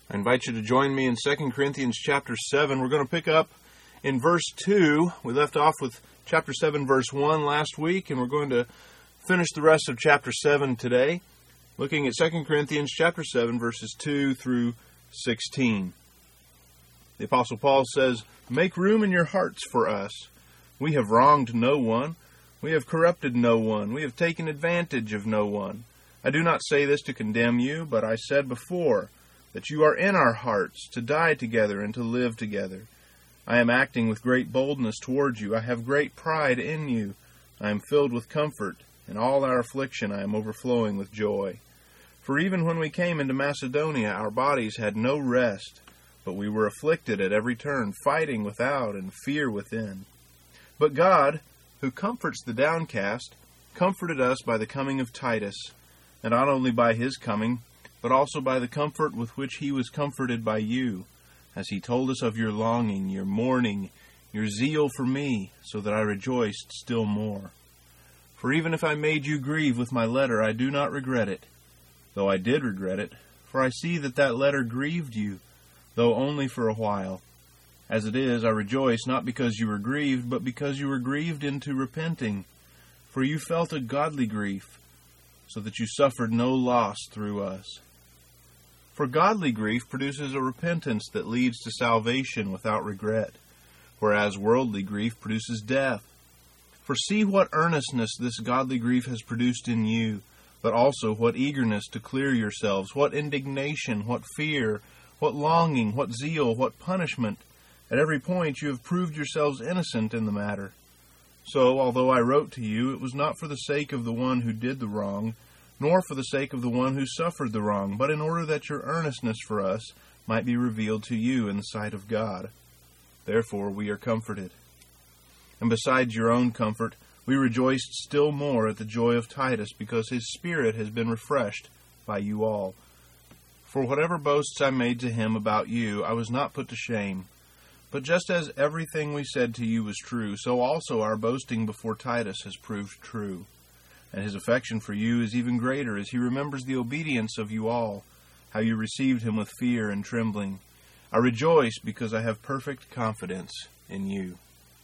I invite you to join me in 2 Corinthians chapter 7. We're going to pick up in verse 2. We left off with chapter 7, verse 1 last week, and we're going to finish the rest of chapter 7 today, looking at 2 Corinthians chapter 7, verses 2 through 16. The Apostle Paul says, "Make room in your hearts for us. We have wronged no one. We have corrupted no one. We have taken advantage of no one. I do not say this to condemn you, but I said before that you are in our hearts, to die together and to live together. I am acting with great boldness toward you. I have great pride in you. I am filled with comfort. In all our affliction I am overflowing with joy. For even when we came into Macedonia, our bodies had no rest, but we were afflicted at every turn, fighting without and fear within. But God, who comforts the downcast, comforted us by the coming of Titus, and not only by his coming, but also by the comfort with which he was comforted by you, as he told us of your longing, your mourning, your zeal for me, so that I rejoiced still more. For even if I made you grieve with my letter, I do not regret it, though I did regret it, for I see that that letter grieved you, though only for a while. As it is, I rejoice, not because you were grieved, but because you were grieved into repenting. For you felt a godly grief, so that you suffered no loss through us. For godly grief produces a repentance that leads to salvation without regret, whereas worldly grief produces death. For see what earnestness this godly grief has produced in you, but also what eagerness to clear yourselves, what indignation, what fear, what longing, what zeal, what punishment. At every point you have proved yourselves innocent in the matter. So, although I wrote to you, it was not for the sake of the one who did the wrong, nor for the sake of the one who suffered the wrong, but in order that your earnestness for us might be revealed to you in the sight of God. Therefore we are comforted. And besides your own comfort, we rejoiced still more at the joy of Titus, because his spirit has been refreshed by you all. For whatever boasts I made to him about you, I was not put to shame. But just as everything we said to you was true, so also our boasting before Titus has proved true. And his affection for you is even greater, as he remembers the obedience of you all, how you received him with fear and trembling. I rejoice because I have perfect confidence in you."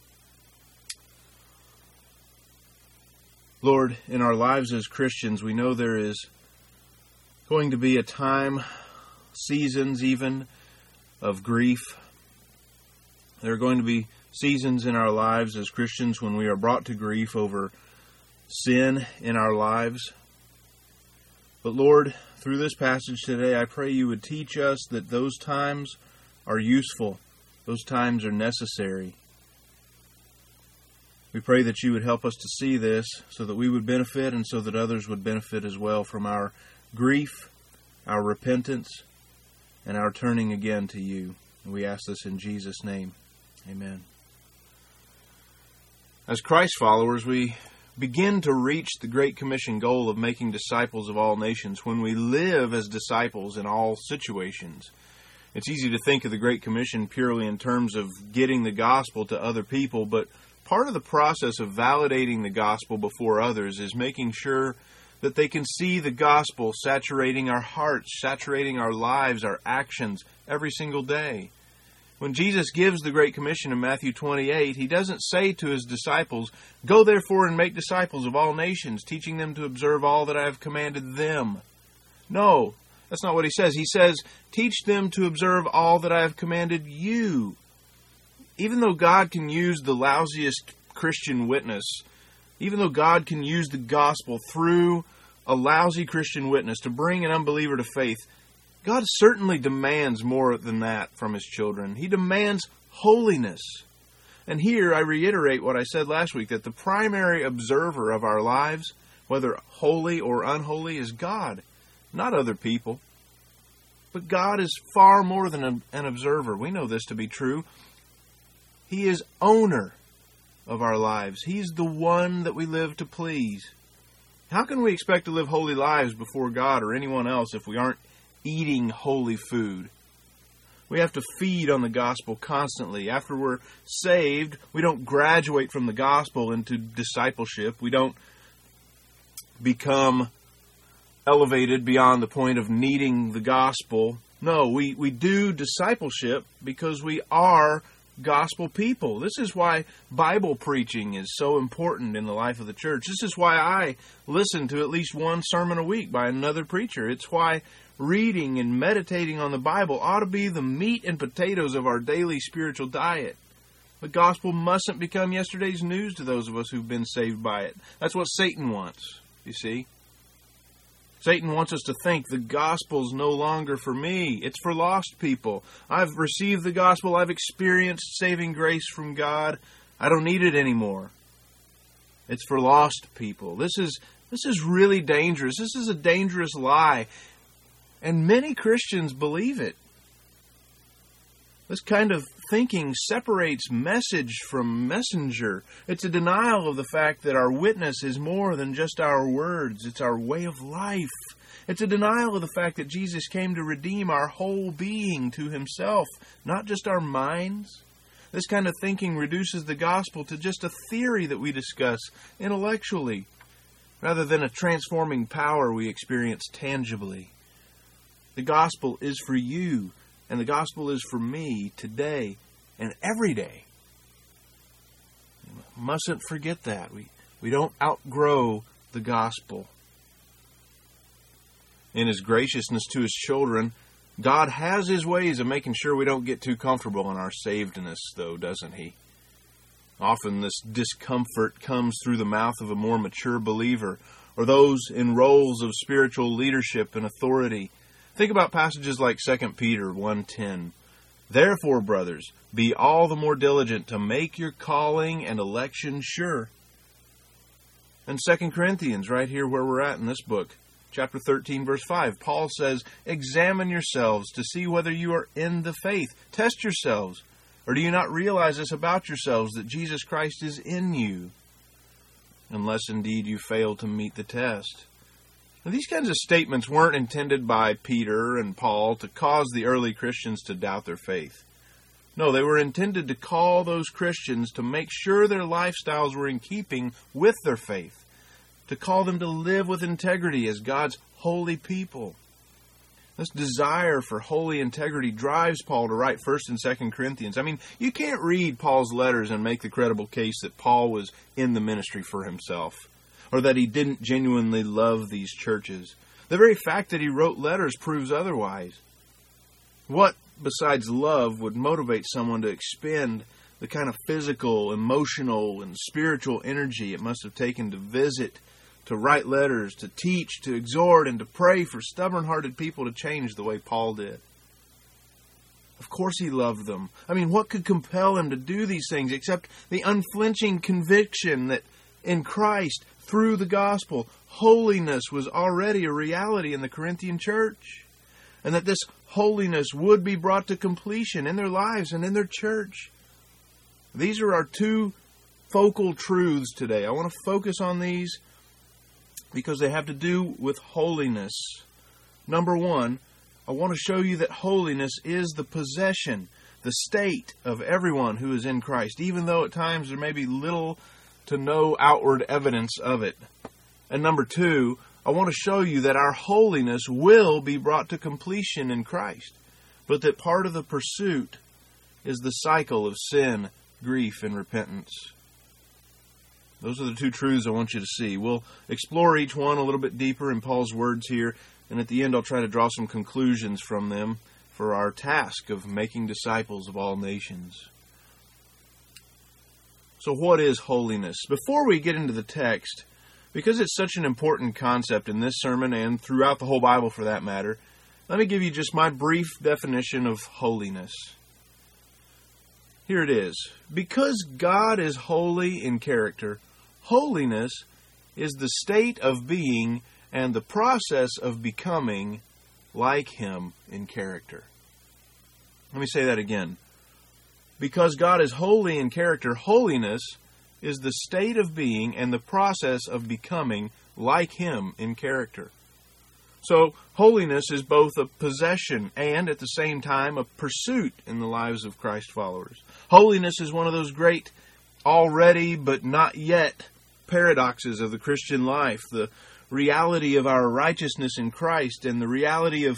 Lord, in our lives as Christians, we know there is going to be a time, seasons even, of grief. There are going to be seasons in our lives as Christians when we are brought to grief over sin in our lives. But Lord, through this passage today, I pray you would teach us that those times are useful. Those times are necessary. We pray that you would help us to see this so that we would benefit and so that others would benefit as well from our grief, our repentance, and our turning again to you. And we ask this in Jesus' name. Amen. As Christ followers, we begin to reach the Great Commission goal of making disciples of all nations when we live as disciples in all situations. It's easy to think of the Great Commission purely in terms of getting the gospel to other people, but part of the process of validating the gospel before others is making sure that they can see the gospel saturating our hearts, saturating our lives, our actions every single day. When Jesus gives the Great Commission in Matthew 28, he doesn't say to his disciples, "Go therefore and make disciples of all nations, teaching them to observe all that I have commanded them." No, that's not what he says. He says, "Teach them to observe all that I have commanded you." Even though God can use the lousiest Christian witness, even though God can use the gospel through a lousy Christian witness to bring an unbeliever to faith, God certainly demands more than that from his children. He demands holiness. And here I reiterate what I said last week, that the primary observer of our lives, whether holy or unholy, is God, not other people. But God is far more than an observer. We know this to be true. He is owner of our lives. He's the one that we live to please. How can we expect to live holy lives before God or anyone else if we aren't eating holy food? We have to feed on the gospel constantly. After we're saved, we don't graduate from the gospel into discipleship. We don't become elevated beyond the point of needing the gospel. No, we do discipleship because we are gospel people. This is why Bible preaching is so important in the life of the church. This is why I listen to at least one sermon a week by another preacher. It's why reading and meditating on the Bible ought to be the meat and potatoes of our daily spiritual diet. The gospel mustn't become yesterday's news to those of us who've been saved by it. That's what Satan wants, you see. Satan wants us to think the gospel's no longer for me. It's for lost people. I've received the gospel. I've experienced saving grace from God. I don't need it anymore. It's for lost people. This is really dangerous. This is a dangerous lie. And many Christians believe it. This kind of thinking separates message from messenger. It's a denial of the fact that our witness is more than just our words. It's our way of life. It's a denial of the fact that Jesus came to redeem our whole being to Himself, not just our minds. This kind of thinking reduces the gospel to just a theory that we discuss intellectually, rather than a transforming power we experience tangibly. The gospel is for you. And the gospel is for me today and every day. We mustn't forget that. We don't outgrow the gospel. In His graciousness to His children, God has His ways of making sure we don't get too comfortable in our savedness, though, doesn't He? Often this discomfort comes through the mouth of a more mature believer or those in roles of spiritual leadership and authority. Think about passages like 2 Peter 1:10. Therefore, brothers, be all the more diligent to make your calling and election sure. And 2 Corinthians, right here where we're at in this book, chapter 13, verse 5, Paul says, examine yourselves to see whether you are in the faith. Test yourselves. Or do you not realize this about yourselves, that Jesus Christ is in you? Unless indeed you fail to meet the test. Now, these kinds of statements weren't intended by Peter and Paul to cause the early Christians to doubt their faith. No, they were intended to call those Christians to make sure their lifestyles were in keeping with their faith, to call them to live with integrity as God's holy people. This desire for holy integrity drives Paul to write 1 and 2 Corinthians. I mean, you can't read Paul's letters and make the credible case that Paul was in the ministry for himself, or that he didn't genuinely love these churches. The very fact that he wrote letters proves otherwise. What, besides love, would motivate someone to expend the kind of physical, emotional, and spiritual energy it must have taken to visit, to write letters, to teach, to exhort, and to pray for stubborn-hearted people to change the way Paul did? Of course he loved them. I mean, what could compel him to do these things except the unflinching conviction that in Christ, through the gospel, holiness was already a reality in the Corinthian church, and that this holiness would be brought to completion in their lives and in their church. These are our two focal truths today. I want to focus on these because they have to do with holiness. Number one, I want to show you that holiness is the possession, the state of everyone who is in Christ, even though at times there may be little to no outward evidence of it. And number two, I want to show you that our holiness will be brought to completion in Christ, but that part of the pursuit is the cycle of sin, grief, and repentance. Those are the two truths I want you to see. We'll explore each one a little bit deeper in Paul's words here, and at the end I'll try to draw some conclusions from them for our task of making disciples of all nations. So what is holiness? Before we get into the text, because it's such an important concept in this sermon and throughout the whole Bible for that matter, let me give you just my brief definition of holiness. Here it is. Because God is holy in character, holiness is the state of being and the process of becoming like Him in character. Let me say that again. Because God is holy in character, holiness is the state of being and the process of becoming like Him in character. So, holiness is both a possession and, at the same time, a pursuit in the lives of Christ followers. Holiness is one of those great already but not yet paradoxes of the Christian life. The reality of our righteousness in Christ and the reality of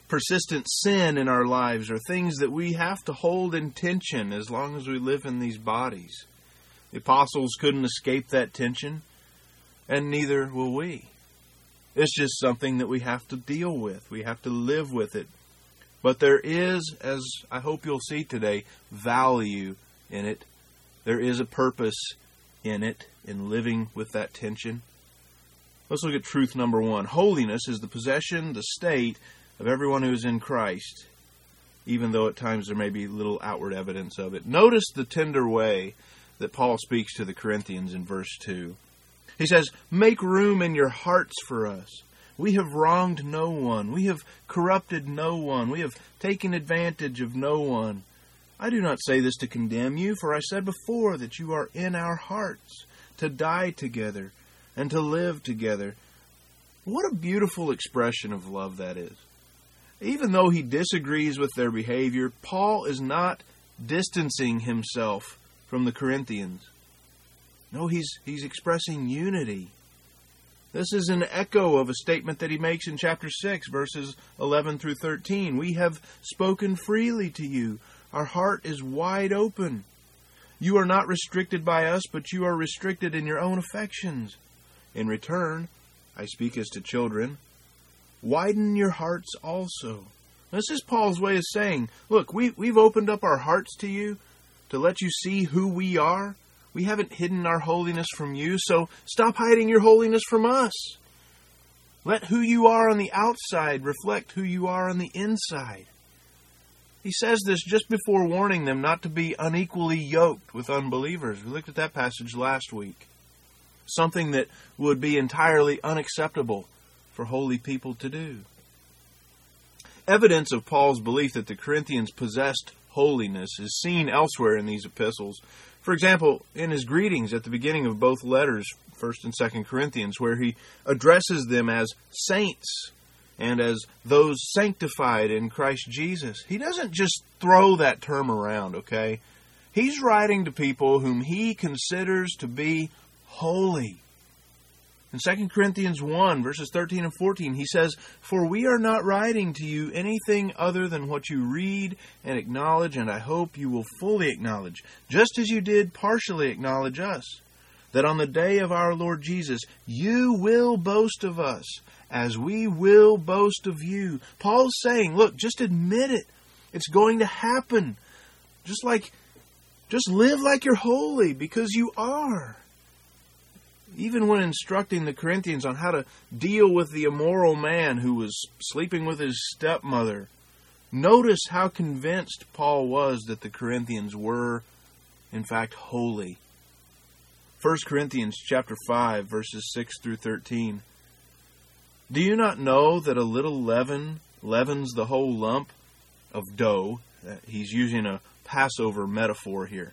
persistent sin in our lives are things that we have to hold in tension as long as we live in these bodies. The apostles couldn't escape that tension, and neither will we. It's just something that we have to deal with. We have to live with it. But there is, as I hope you'll see today, value in it. There is a purpose in it, in living with that tension. Let's look at truth number 1. Holiness is the possession, the state of everyone who is in Christ, even though at times there may be little outward evidence of it. Notice the tender way that Paul speaks to the Corinthians in verse 2. He says, "Make room in your hearts for us. We have wronged no one. We have corrupted no one. We have taken advantage of no one. I do not say this to condemn you, for I said before that you are in our hearts, to die together and to live together." What a beautiful expression of love that is. Even though he disagrees with their behavior, Paul is not distancing himself from the Corinthians. No, he's expressing unity. This is an echo of a statement that he makes in chapter 6, verses 11 through 13. "We have spoken freely to you. Our heart is wide open. You are not restricted by us, but you are restricted in your own affections. In return, I speak as to children, widen your hearts also." This is Paul's way of saying, look, we've opened up our hearts to you to let you see who we are. We haven't hidden our holiness from you, so stop hiding your holiness from us. Let who you are on the outside reflect who you are on the inside. He says this just before warning them not to be unequally yoked with unbelievers. We looked at that passage last week. Something that would be entirely unacceptable for holy people to do. Evidence of Paul's belief that the Corinthians possessed holiness is seen elsewhere in these epistles. For example, in his greetings at the beginning of both letters, 1 and 2 Corinthians, where he addresses them as saints and as those sanctified in Christ Jesus. He doesn't just throw that term around, okay? He's writing to people whom he considers to be holy. In 2 Corinthians 1, verses 13 and 14, he says, "For we are not writing to you anything other than what you read and acknowledge, and I hope you will fully acknowledge, just as you did partially acknowledge us, that on the day of our Lord Jesus, you will boast of us, as we will boast of you." Paul's saying, look, just admit it. It's going to happen. Just live like you're holy, because you are. Even when instructing the Corinthians on how to deal with the immoral man who was sleeping with his stepmother, notice how convinced Paul was that the Corinthians were, in fact, holy. 1 Corinthians chapter 5, verses 6 through 13. "Do you not know that a little leaven leavens the whole lump of dough?" He's using a Passover metaphor here.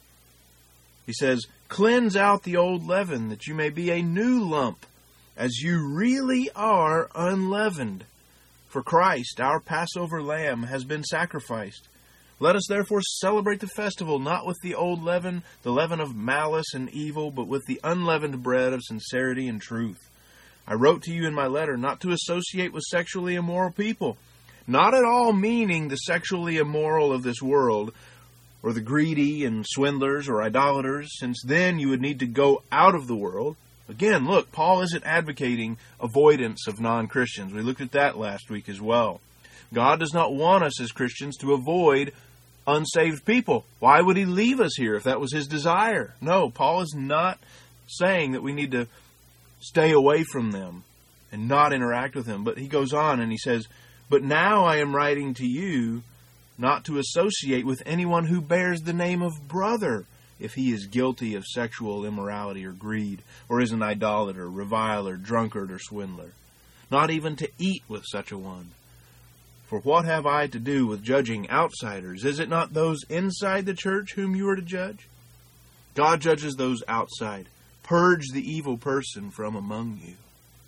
He says, "Cleanse out the old leaven, that you may be a new lump, as you really are unleavened. For Christ, our Passover lamb, has been sacrificed. Let us therefore celebrate the festival, not with the old leaven, the leaven of malice and evil, but with the unleavened bread of sincerity and truth. I wrote to you in my letter not to associate with sexually immoral people," not at all meaning the sexually immoral of this world, or the greedy and swindlers or idolaters, since then you would need to go out of the world. Again, look, Paul isn't advocating avoidance of non-Christians. We looked at that last week as well. God does not want us as Christians to avoid unsaved people. Why would he leave us here if that was his desire? No, Paul is not saying that we need to stay away from them and not interact with them. But he goes on and he says, "But now I am writing to you not to associate with anyone who bears the name of brother, if he is guilty of sexual immorality or greed, or is an idolater, reviler, drunkard, or swindler. Not even to eat with such a one. For what have I to do with judging outsiders? Is it not those inside the church whom you are to judge? God judges those outside. Purge the evil person from among you."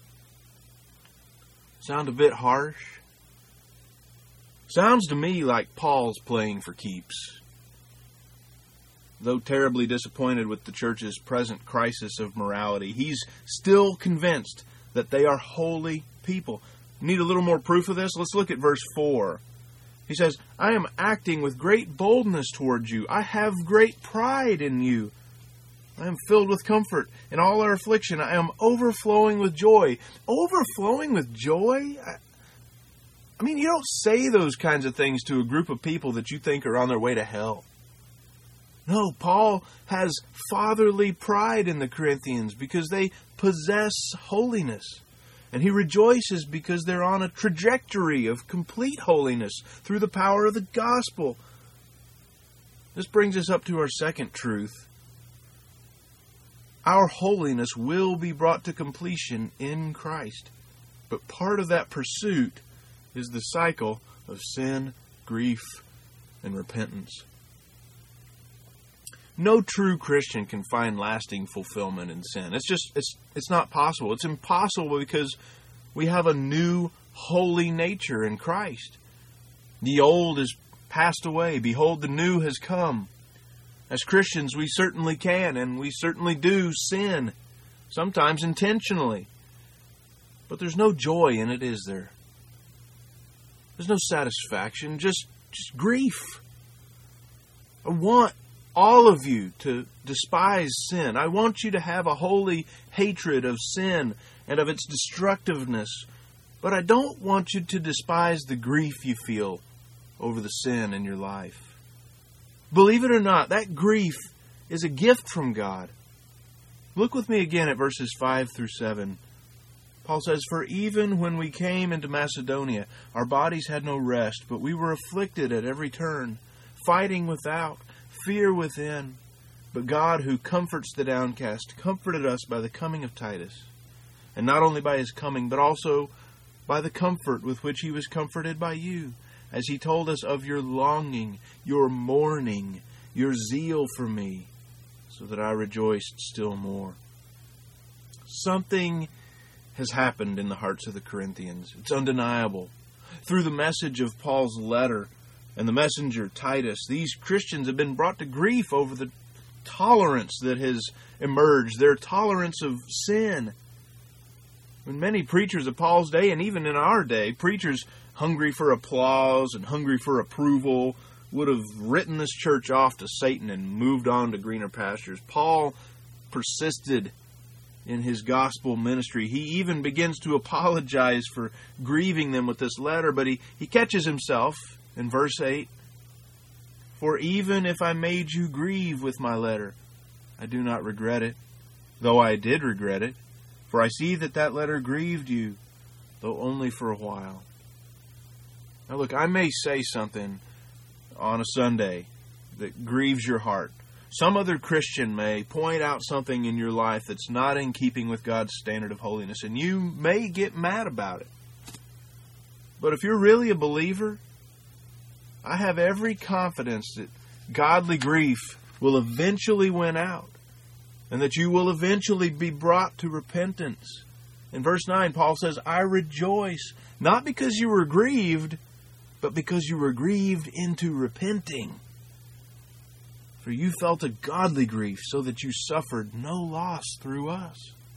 Sound a bit harsh? Sounds to me like Paul's playing for keeps. Though terribly disappointed with the church's present crisis of morality, he's still convinced that they are holy people. Need a little more proof of this? Let's look at verse 4. He says, I am acting with great boldness towards you. I have great pride in you. I am filled with comfort in all our affliction. I am overflowing with joy. Overflowing with joy? I mean, you don't say those kinds of things to a group of people that you think are on their way to hell. No, Paul has fatherly pride in the Corinthians because they possess holiness. And he rejoices because they're on a trajectory of complete holiness through the power of the gospel. This brings us up to our second truth. Our holiness will be brought to completion in Christ. But part of that pursuit is the cycle of sin, grief, and repentance. No true Christian can find lasting fulfillment in sin. It's not possible. It's impossible because we have a new holy nature in Christ. The old is passed away. Behold, the new has come. As Christians, we certainly can and we certainly do sin, sometimes intentionally. But there's no joy in it, is there? There's no satisfaction, just grief. I want all of you to despise sin. I want you to have a holy hatred of sin and of its destructiveness. But I don't want you to despise the grief you feel over the sin in your life. Believe it or not, that grief is a gift from God. Look with me again at verses 5 through 7. Paul says, For even when we came into Macedonia, our bodies had no rest, but we were afflicted at every turn, fighting without, fear within. But God, who comforts the downcast, comforted us by the coming of Titus. And not only by his coming, but also by the comfort with which he was comforted by you, as he told us of your longing, your mourning, your zeal for me, so that I rejoiced still more. Something has happened in the hearts of the Corinthians. It's undeniable. Through the message of Paul's letter and the messenger Titus, these Christians have been brought to grief over the tolerance that has emerged, their tolerance of sin. When many preachers of Paul's day, and even in our day, preachers hungry for applause and hungry for approval, would have written this church off to Satan and moved on to greener pastures. Paul persisted in his gospel ministry. He even begins to apologize for grieving them with this letter, but he catches himself in verse 8. For even if I made you grieve with my letter, I do not regret it, though I did regret it. For I see that letter grieved you, though only for a while. Now look, I may say something on a Sunday that grieves your heart. Some other Christian may point out something in your life that's not in keeping with God's standard of holiness, and you may get mad about it. But if you're really a believer, I have every confidence that godly grief will eventually win out, and that you will eventually be brought to repentance. In verse 9, Paul says, I rejoice, not because you were grieved, but because you were grieved into repenting. For you felt a godly grief, so that you suffered no loss through us.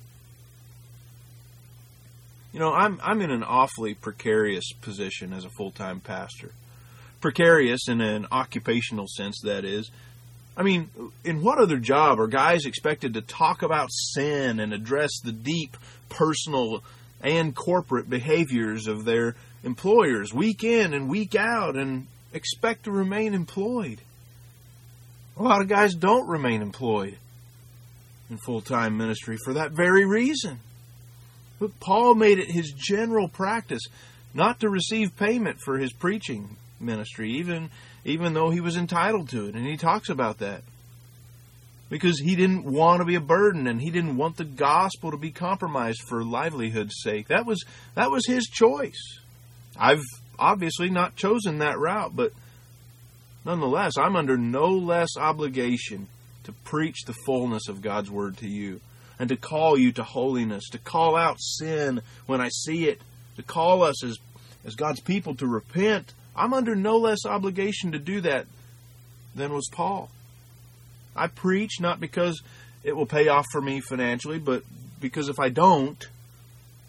You know, I'm in an awfully precarious position as a full-time pastor. Precarious in an occupational sense, that is. I mean, in what other job are guys expected to talk about sin and address the deep personal and corporate behaviors of their employers week in and week out and expect to remain employed? A lot of guys don't remain employed in full-time ministry for that very reason. Look, Paul made it his general practice not to receive payment for his preaching ministry, even though he was entitled to it. And he talks about that. Because he didn't want to be a burden, and he didn't want the gospel to be compromised for livelihood's sake. That was his choice. I've obviously not chosen that route, but nonetheless, I'm under no less obligation to preach the fullness of God's word to you, and to call you to holiness, to call out sin when I see it, to call us as God's people to repent. I'm under no less obligation to do that than was Paul. I preach not because it will pay off for me financially, but because if I don't,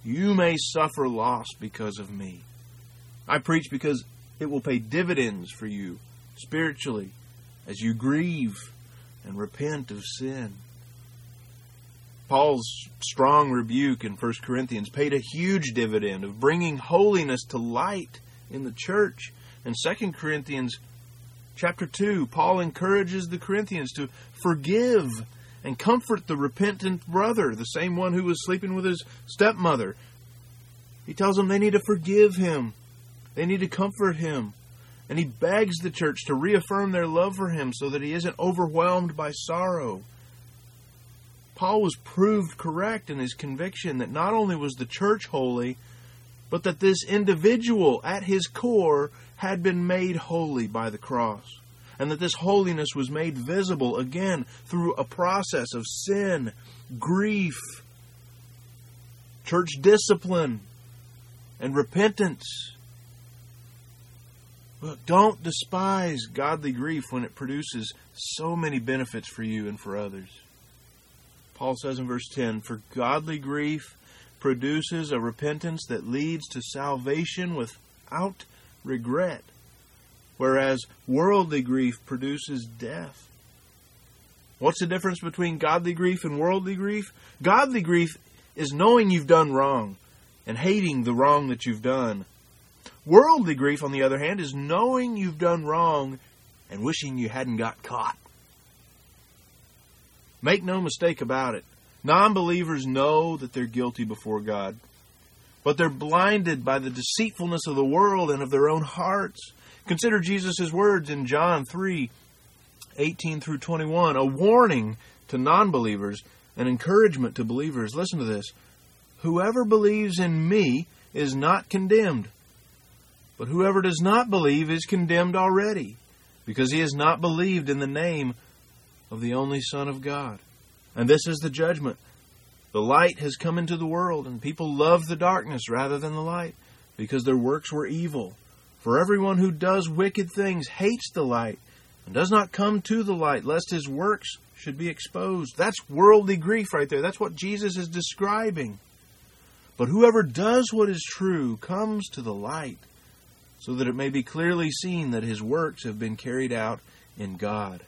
you may suffer loss because of me. I preach because it will pay dividends for you spiritually as you grieve and repent of sin. Paul's strong rebuke in 1 Corinthians paid a huge dividend of bringing holiness to light in the church. In 2 Corinthians chapter 2, Paul encourages the Corinthians to forgive and comfort the repentant brother, the same one who was sleeping with his stepmother. He tells them they need to forgive him. They need to comfort him. And he begs the church to reaffirm their love for him so that he isn't overwhelmed by sorrow. Paul was proved correct in his conviction that not only was the church holy, but that this individual at his core had been made holy by the cross. And that this holiness was made visible again through a process of sin, grief, church discipline, and repentance. Look, don't despise godly grief when it produces so many benefits for you and for others. Paul says in verse 10, "For godly grief produces a repentance that leads to salvation without regret, whereas worldly grief produces death." What's the difference between godly grief and worldly grief? Godly grief is knowing you've done wrong and hating the wrong that you've done. Worldly grief, on the other hand, is knowing you've done wrong and wishing you hadn't got caught. Make no mistake about it. Non-believers know that they're guilty before God, but they're blinded by the deceitfulness of the world and of their own hearts. Consider Jesus' words in John 3:18 through 21, a warning to non-believers, an encouragement to believers. Listen to this. "Whoever believes in me is not condemned, but whoever does not believe is condemned already, because he has not believed in the name of the only Son of God. And this is the judgment. The light has come into the world, and people love the darkness rather than the light, because their works were evil. For everyone who does wicked things hates the light, and does not come to the light, lest his works should be exposed." That's worldly grief right there. That's what Jesus is describing. "But whoever does what is true comes to the light, so that it may be clearly seen that his works have been carried out in God."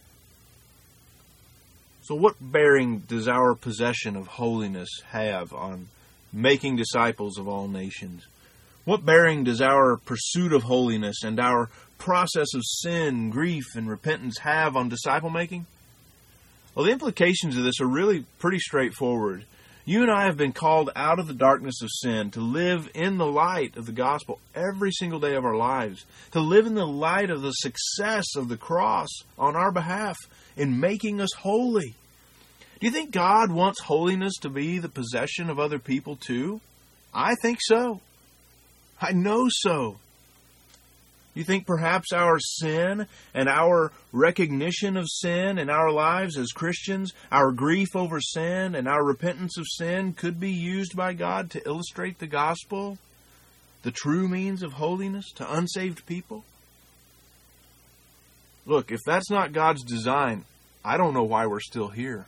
So what bearing does our possession of holiness have on making disciples of all nations? What bearing does our pursuit of holiness and our process of sin, grief, and repentance have on disciple making? Well, the implications of this are really pretty straightforward. You and I have been called out of the darkness of sin to live in the light of the gospel every single day of our lives, to live in the light of the success of the cross on our behalf in making us holy. Do you think God wants holiness to be the possession of other people too? I think so. I know so. You think perhaps our sin and our recognition of sin in our lives as Christians, our grief over sin and our repentance of sin could be used by God to illustrate the gospel, the true means of holiness to unsaved people? Look, if that's not God's design, I don't know why we're still here.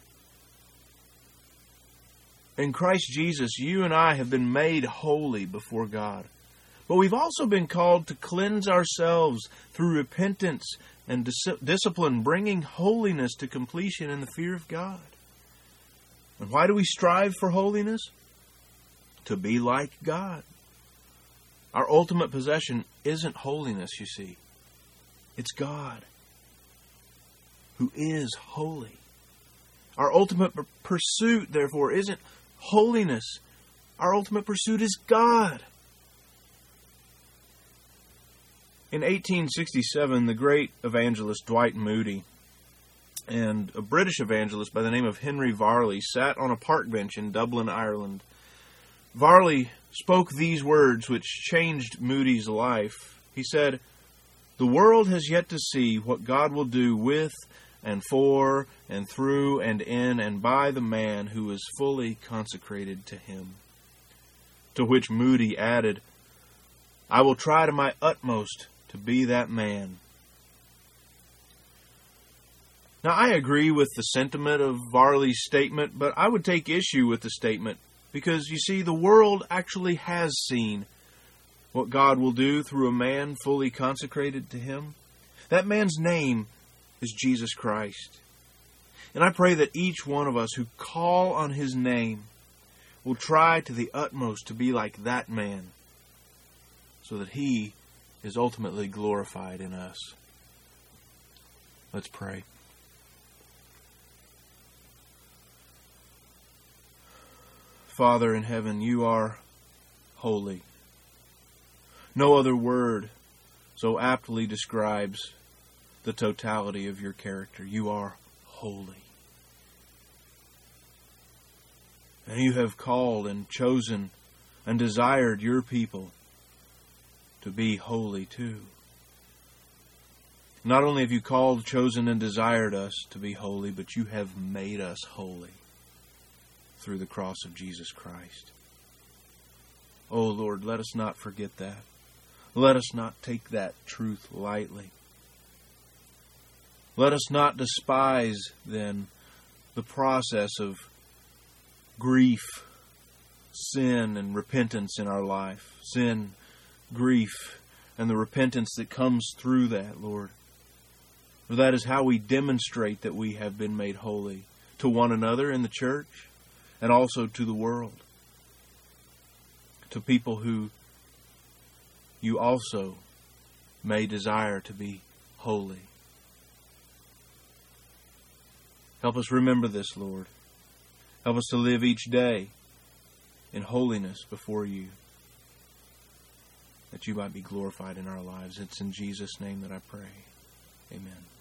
In Christ Jesus, you and I have been made holy before God. But we've also been called to cleanse ourselves through repentance and discipline, bringing holiness to completion in the fear of God. And why do we strive for holiness? To be like God. Our ultimate possession isn't holiness, you see. It's God, who is holy. Our ultimate pursuit, therefore, isn't holiness. Our ultimate pursuit is God. In 1867, the great evangelist Dwight Moody and a British evangelist by the name of Henry Varley sat on a park bench in Dublin, Ireland. Varley spoke these words which changed Moody's life. He said, "The world has yet to see what God will do with and for and through and in and by the man who is fully consecrated to him." To which Moody added, "I will try to my utmost to be that man." Now, I agree with the sentiment of Varley's statement, but I would take issue with the statement Because, you see, the world actually has seen what God will do through a man fully consecrated to Him. That man's name is Jesus Christ. And I pray that each one of us who call on His name will try to the utmost to be like that man, so that He is ultimately glorified in us. Let's pray. Father in heaven, You are holy. No other word so aptly describes the totality of Your character. You are holy. And You have called and chosen and desired Your people to be holy too. Not only have You called, chosen, and desired us to be holy, but You have made us holy through the cross of Jesus Christ. Oh Lord, let us not forget that. Let us not take that truth lightly. Let us not despise, then, the process of grief, sin, and repentance in our life. Sin, grief, and the repentance that comes through that, Lord. For that is how we demonstrate that we have been made holy to one another in the church and also to the world. To people who You also may desire to be holy. Help us remember this, Lord. Help us to live each day in holiness before You, that You might be glorified in our lives. It's in Jesus' name that I pray. Amen.